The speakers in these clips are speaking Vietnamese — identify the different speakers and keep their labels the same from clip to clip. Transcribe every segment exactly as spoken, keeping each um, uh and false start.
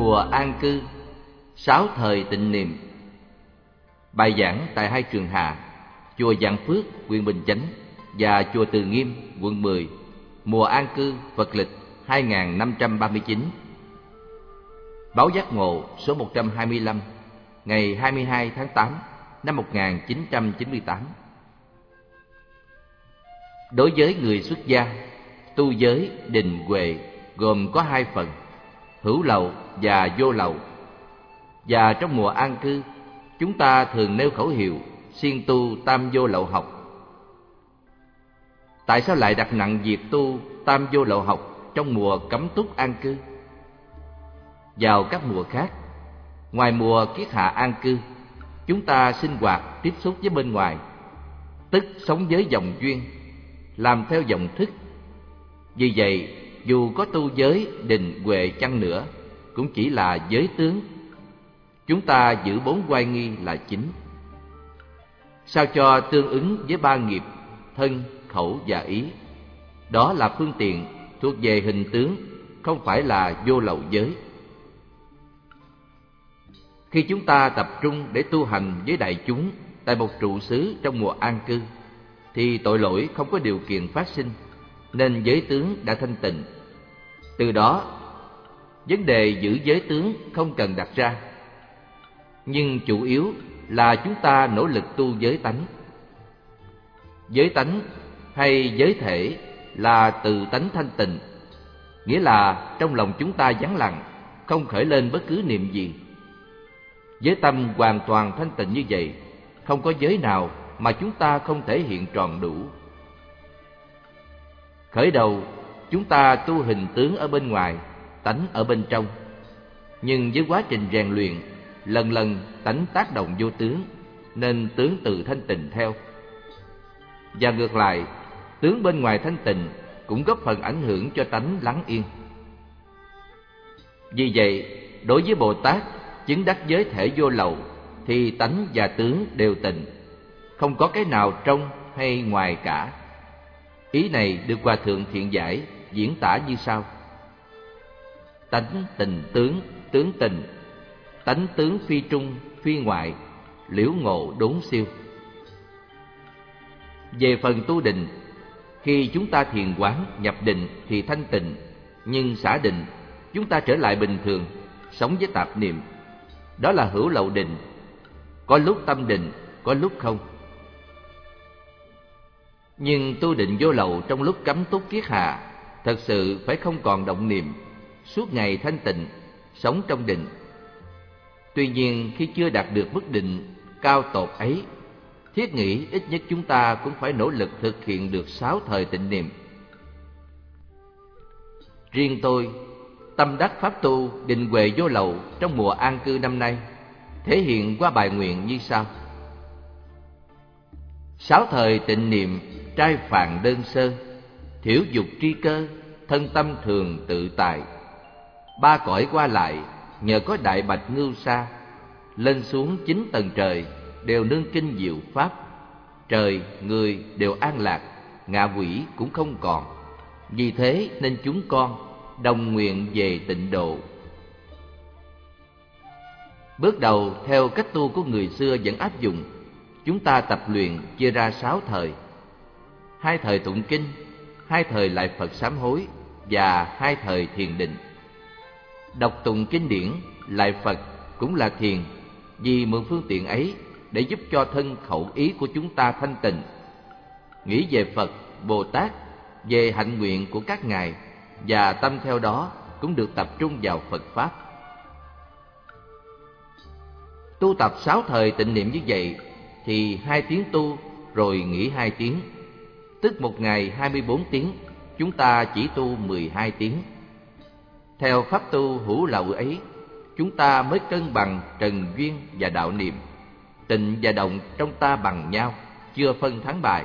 Speaker 1: Mùa an cư, sáu thời tịnh niệm. Bài giảng tại hai trường Hạ, chùa Vạn Phước, huyện Bình Chánh và chùa Từ Nghiêm, quận mười. Mùa an cư Phật lịch hai nghìn năm trăm ba mươi chín. Báo Giác Ngộ số một trăm hai mươi lăm, ngày hai mươi hai tháng tám năm một nghìn chín trăm chín mươi tám. Đối với người xuất gia, tu giới định huệ gồm có hai phần, hữu lậu và vô lậu. Và trong mùa an cư, chúng ta thường nêu khẩu hiệu siêng tu tam vô lậu học. Tại sao lại đặt nặng việc tu tam vô lậu học trong mùa cấm túc an cư? Vào các mùa khác, ngoài mùa kiết hạ an cư, chúng ta sinh hoạt tiếp xúc với bên ngoài, tức sống với dòng duyên, làm theo dòng thức. Vì vậy, dù có tu giới định huệ chăng nữa, cũng chỉ là giới tướng. Chúng ta giữ bốn oai nghi là chính, sao cho tương ứng với ba nghiệp thân, khẩu và ý. Đó là phương tiện thuộc về hình tướng, không phải là vô lậu giới. Khi chúng ta tập trung để tu hành với đại chúng tại một trụ xứ trong mùa an cư, thì tội lỗi không có điều kiện phát sinh, nên giới tướng đã thanh tịnh. Từ đó, vấn đề giữ giới tướng không cần đặt ra. Nhưng chủ yếu là chúng ta nỗ lực tu giới tánh. Giới tánh hay giới thể là từ tánh thanh tịnh, nghĩa là trong lòng chúng ta vắng lặng, không khởi lên bất cứ niệm gì. Với tâm hoàn toàn thanh tịnh như vậy, không có giới nào mà chúng ta không thể hiện tròn đủ. Khởi đầu, chúng ta tu hình tướng ở bên ngoài, tánh ở bên trong. Nhưng với quá trình rèn luyện, lần lần tánh tác động vô tướng, nên tướng tự thanh tịnh theo. Và ngược lại, tướng bên ngoài thanh tịnh cũng góp phần ảnh hưởng cho tánh lắng yên. Vì vậy, đối với Bồ Tát chứng đắc giới thể vô lậu, thì tánh và tướng đều tịnh, không có cái nào trong hay ngoài cả. Ý này được Hòa Thượng Thiện Giải diễn tả như sau: tánh tịnh tướng, tướng tịnh, tánh tướng phi trung, phi ngoại, liễu ngộ đốn siêu. Về phần tu định, khi chúng ta thiền quán nhập định thì thanh tịnh, nhưng xả định, chúng ta trở lại bình thường, sống với tạp niệm. Đó là hữu lậu định, có lúc tâm định, có lúc không. Nhưng tu định vô lậu trong lúc cấm túc kiết hạ, thật sự phải không còn động niệm, suốt ngày thanh tịnh, sống trong định. Tuy nhiên, khi chưa đạt được mức định cao tột ấy, thiết nghĩ ít nhất chúng ta cũng phải nỗ lực thực hiện được sáu thời tịnh niệm. Riêng tôi, tâm đắc pháp tu định huệ vô lậu trong mùa an cư năm nay thể hiện qua bài nguyện như sau: sáu thời tịnh niệm trai phạn đơn sơ, thiểu dục tri cơ, thân tâm thường tự tại. Ba cõi qua lại nhờ có đại bạch ngưu sa, lên xuống chín tầng trời đều nương kinh diệu pháp. Trời, người đều an lạc, ngạ quỷ cũng không còn. Vì thế nên chúng con đồng nguyện về tịnh độ. Bước đầu theo cách tu của người xưa vẫn áp dụng. Chúng ta tập luyện chia ra sáu thời: hai thời tụng kinh, hai thời lại Phật sám hối và hai thời thiền định. Đọc tụng kinh điển, lại Phật cũng là thiền, vì mượn phương tiện ấy để giúp cho thân khẩu ý của chúng ta thanh tịnh. Nghĩ về Phật, Bồ Tát, về hạnh nguyện của các ngài, và tâm theo đó cũng được tập trung vào Phật Pháp. Tu tập sáu thời tịnh niệm như vậy thì hai tiếng tu rồi nghỉ hai tiếng, tức một ngày hai mươi bốn tiếng, chúng ta chỉ tu mười hai tiếng. Theo pháp tu hữu lậu ấy, chúng ta mới cân bằng trần duyên và đạo niệm, tịnh và động trong ta bằng nhau, chưa phân thắng bại.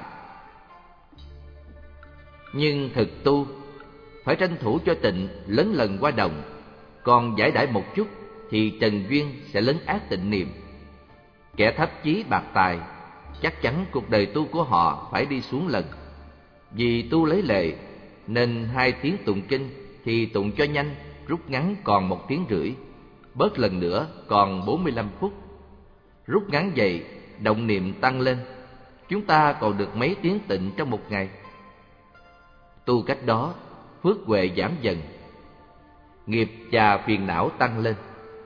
Speaker 1: Nhưng thực tu phải tranh thủ cho tịnh lấn lần qua động, còn giải đãi một chút thì trần duyên sẽ lấn át tịnh niệm. Kẻ thấp chí bạc tài, chắc chắn cuộc đời tu của họ phải đi xuống lần. Vì tu lấy lệ nên hai tiếng tụng kinh thì tụng cho nhanh, rút ngắn còn một tiếng rưỡi. bớt lần nữa còn bốn mươi lăm phút. Rút ngắn dậy, động niệm tăng lên, chúng ta còn được mấy tiếng tịnh trong một ngày. Tu cách đó, phước huệ giảm dần, nghiệp và phiền não tăng lên.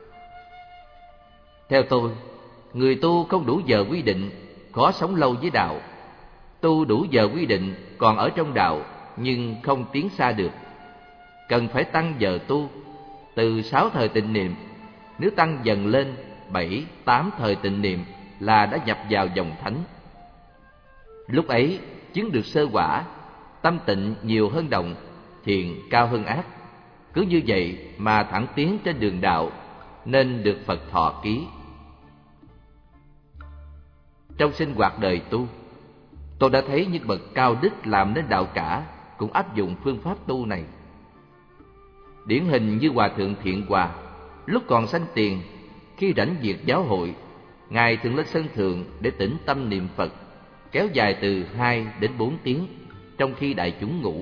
Speaker 1: Theo tôi, người tu không đủ giờ quy định, khó sống lâu với đạo. Tu đủ giờ quy định, còn ở trong đạo, nhưng không tiến xa được. Cần phải tăng giờ tu, từ sáu thời tịnh niệm, nếu tăng dần lên bảy, tám thời tịnh niệm là đã nhập vào dòng thánh. Lúc ấy chứng được sơ quả, tâm tịnh nhiều hơn động, thiện cao hơn ác. Cứ như vậy mà thẳng tiến trên đường đạo, nên được Phật thọ ký. Trong sinh hoạt đời tu, tôi đã thấy những bậc cao đức làm nên đạo cả cũng áp dụng phương pháp tu này. Điển hình như Hòa thượng Thiện Hòa, lúc còn sanh tiền, khi rảnh việc giáo hội, ngài thường lên sân thượng để tĩnh tâm niệm Phật, kéo dài từ hai đến bốn tiếng, trong khi đại chúng ngủ.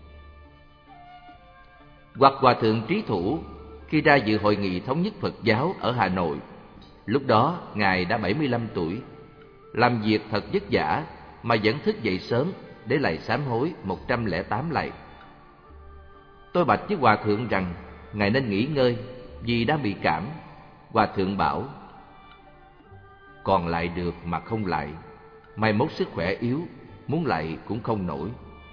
Speaker 1: Hoặc Hòa thượng Trí Thủ, khi ra dự hội nghị thống nhất Phật giáo ở Hà Nội, lúc đó ngài đã bảy mươi lăm tuổi, làm việc thật vất vả mà vẫn thức dậy sớm để lạy sám hối một trăm lẻ tám lạy. Tôi bạch với Hòa thượng rằng ngài nên nghỉ ngơi vì đã bị cảm. Hòa thượng bảo: còn lại được mà không lại, mai mốt sức khỏe yếu, muốn lại cũng không nổi.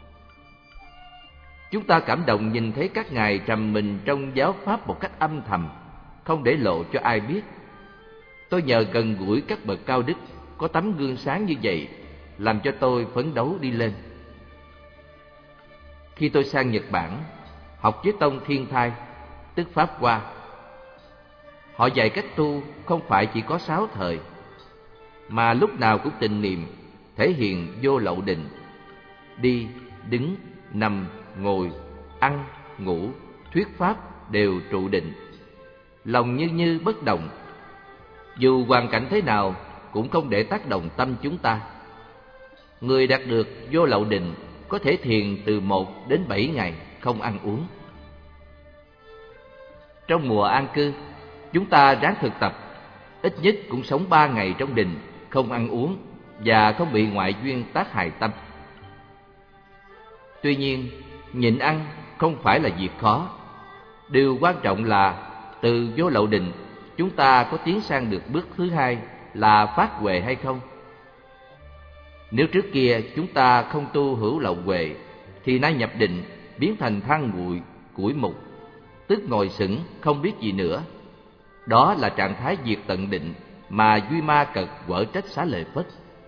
Speaker 1: Chúng ta cảm động nhìn thấy các ngài trầm mình trong giáo pháp một cách âm thầm, không để lộ cho ai biết. Tôi nhờ gần gũi các bậc cao đức có tấm gương sáng như vậy, làm cho tôi phấn đấu đi lên. Khi tôi sang Nhật Bản, học với tông Thiên Thai, tức Pháp Hoa, họ dạy cách tu không phải chỉ có sáu thời, mà lúc nào cũng tịnh niệm, thể hiện vô lậu định. Đi, đứng, nằm, ngồi, ăn, ngủ, thuyết pháp đều trụ định. Lòng như như bất động, dù hoàn cảnh thế nào cũng không để tác động tâm chúng ta. Người đạt được vô lậu định có thể thiền từ một đến bảy ngày không ăn uống. Trong mùa an cư, chúng ta ráng thực tập, ít nhất cũng sống ba ngày trong định, không ăn uống và không bị ngoại duyên tác hại tâm. Tuy nhiên, nhịn ăn không phải là việc khó. Điều quan trọng là từ vô lậu định, chúng ta có tiến sang được bước thứ hai là phát huệ hay không. Nếu trước kia chúng ta không tu hữu lậu huệ, thì nay nhập định biến thành than nguội, củi mục, tức ngồi sững không biết gì nữa. Đó là trạng thái diệt tận định mà Duy Ma Cật quở trách Xá Lợi Phất.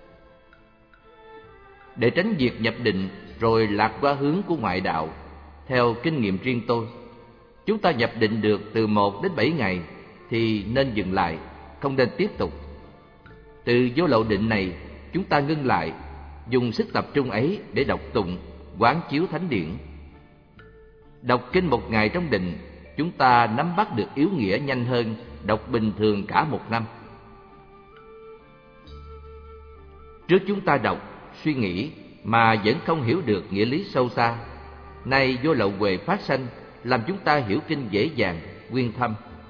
Speaker 1: Để tránh việc nhập định rồi lạc qua hướng của ngoại đạo, theo kinh nghiệm riêng tôi, chúng ta nhập định được từ một đến bảy ngày thì nên dừng lại, không nên tiếp tục. Từ vô lậu định này, chúng ta ngưng lại, dùng sức tập trung ấy để đọc tụng, quán chiếu thánh điển. Đọc kinh một ngày trong định, chúng ta nắm bắt được yếu nghĩa nhanh hơn đọc bình thường cả một năm. Trước chúng ta đọc, suy nghĩ mà vẫn không hiểu được nghĩa lý sâu xa. Nay vô lậu huệ phát sanh, làm chúng ta hiểu kinh dễ dàng, uyên thâm.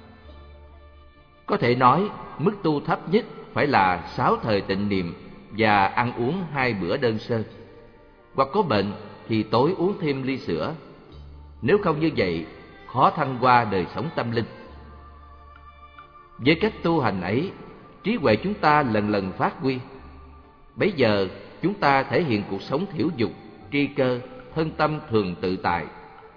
Speaker 1: Có thể nói, mức tu thấp nhất phải là sáu thời tịnh niệm và ăn uống hai bữa đơn sơ. Hoặc có bệnh thì tối uống thêm ly sữa. Nếu không như vậy, khó thăng hoa đời sống tâm linh. Với cách tu hành ấy, trí huệ chúng ta lần lần phát huy. Bấy giờ chúng ta thể hiện cuộc sống thiểu dục, tri cơ, thân tâm thường tự tại.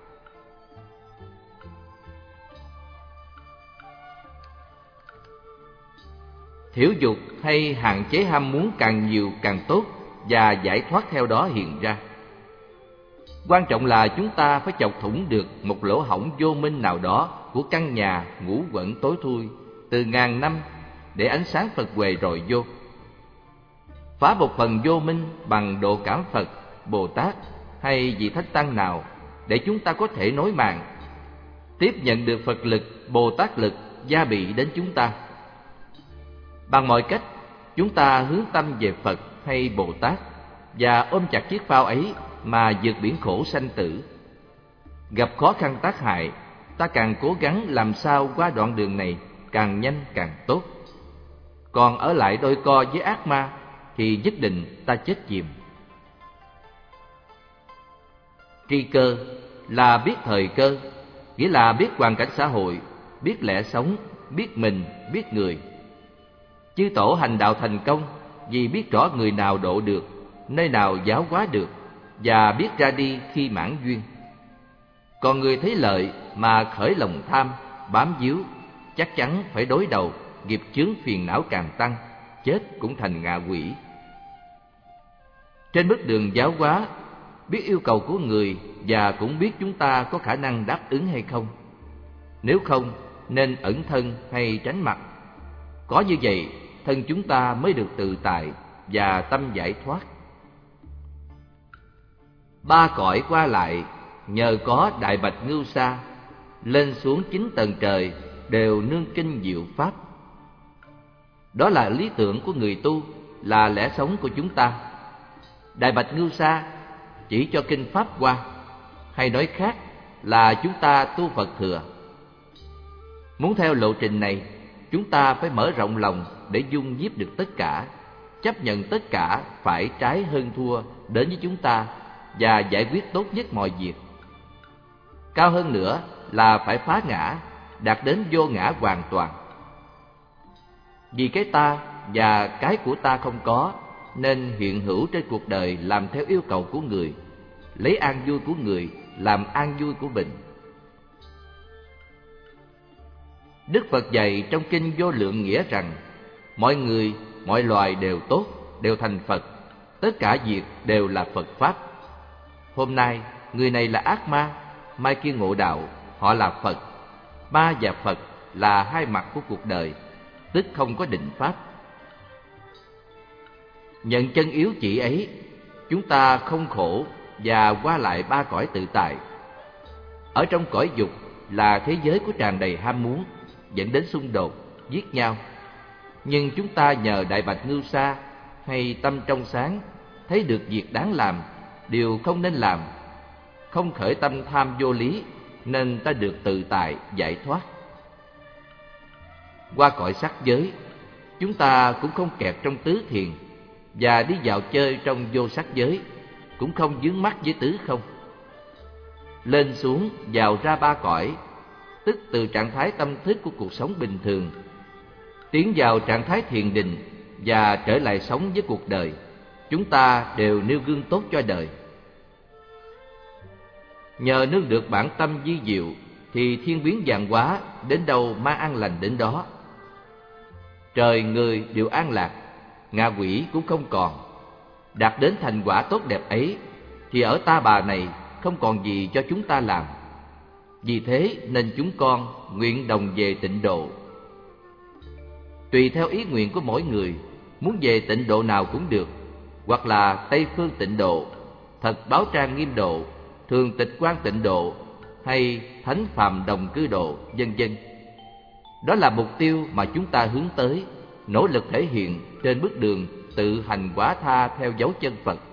Speaker 1: Thiểu dục hay hạn chế ham muốn càng nhiều càng tốt, và giải thoát theo đó hiện ra. Quan trọng là chúng ta phải chọc thủng được một lỗ hổng vô minh nào đó của căn nhà ngũ quẩn tối thui từ ngàn năm, để ánh sáng Phật huệ rọi vô. Phá một phần vô minh bằng độ cảm Phật, Bồ Tát hay vị Thánh Tăng nào, để chúng ta có thể nối mạng, tiếp nhận được Phật lực, Bồ Tát lực gia bị đến chúng ta. Bằng mọi cách, chúng ta hướng tâm về Phật hay Bồ Tát và ôm chặt chiếc phao ấy mà vượt biển khổ sanh tử. Gặp khó khăn tác hại, ta càng cố gắng làm sao qua đoạn đường này càng nhanh càng tốt. Còn ở lại đôi co với ác ma thì nhất định ta chết chìm. Tri cơ là biết thời cơ, nghĩa là biết hoàn cảnh xã hội, biết lẽ sống, biết mình, biết người. Chư tổ hành đạo thành công vì biết rõ người nào độ được, nơi nào giáo hóa được, và biết ra đi khi mãn duyên. Còn người thấy lợi mà khởi lòng tham, bám víu, chắc chắn phải đối đầu, nghiệp chướng phiền não càng tăng, chết cũng thành ngạ quỷ. Trên bước đường giáo hóa, biết yêu cầu của người và cũng biết chúng ta có khả năng đáp ứng hay không. Nếu không, nên ẩn thân hay tránh mặt. Có như vậy, thân chúng ta mới được tự tại và tâm giải thoát. Ba cõi qua lại, nhờ có Đại Bạch Ngưu Sa, lên xuống chín tầng trời đều nương kinh diệu pháp. Đó là lý tưởng của người tu, là lẽ sống của chúng ta. Đại Bạch Ngưu Sa chỉ cho kinh Pháp Hoa, hay nói khác là chúng ta tu Phật thừa. Muốn theo lộ trình này, chúng ta phải mở rộng lòng để dung nhiếp được tất cả, chấp nhận tất cả phải trái hơn thua đến với chúng ta và giải quyết tốt nhất mọi việc. Cao hơn nữa là phải phá ngã, đạt đến vô ngã hoàn toàn. Vì cái ta và cái của ta không có, nên hiện hữu trên cuộc đời làm theo yêu cầu của người, lấy an vui của người làm an vui của mình. Đức Phật dạy trong kinh Vô Lượng Nghĩa rằng mọi người, mọi loài đều tốt, đều thành Phật, tất cả việc đều là Phật Pháp. Hôm nay, người này là ác ma, mai kia ngộ đạo, họ là Phật. Ma và Phật là hai mặt của cuộc đời, tức không có định pháp. Nhận chân yếu chỉ ấy, chúng ta không khổ và qua lại ba cõi tự tại. Ở trong cõi dục là thế giới của tràn đầy ham muốn, dẫn đến xung đột, giết nhau. Nhưng chúng ta nhờ Đại Bạch Ngưu Sa hay tâm trong sáng, thấy được việc đáng làm, điều không nên làm, không khởi tâm tham vô lý, nên ta được tự tại, giải thoát. Qua cõi sắc giới, chúng ta cũng không kẹt trong tứ thiền, và đi dạo chơi trong vô sắc giới, cũng không vướng mắc với tứ không. Lên xuống vào ra ba cõi, tức từ trạng thái tâm thức của cuộc sống bình thường, tiến vào trạng thái thiền định và trở lại sống với cuộc đời, chúng ta đều nêu gương tốt cho đời. Nhờ nương được bản tâm vi diệu thì thiên biến vạn hóa, đến đâu ma an lành đến đó. Trời người đều an lạc, ngạ quỷ cũng không còn. Đạt đến thành quả tốt đẹp ấy thì ở ta bà này không còn gì cho chúng ta làm. Vì thế nên chúng con nguyện đồng về tịnh độ. Tùy theo ý nguyện của mỗi người, muốn về tịnh độ nào cũng được, hoặc là Tây phương tịnh độ, Thật Báo Trang Nghiêm độ, Thường Tịch Quan tịnh độ, hay Thánh Phàm Đồng Cư độ, vân vân. Đó là mục tiêu mà chúng ta hướng tới, nỗ lực thể hiện trên bước đường tự hành quả tha theo dấu chân Phật.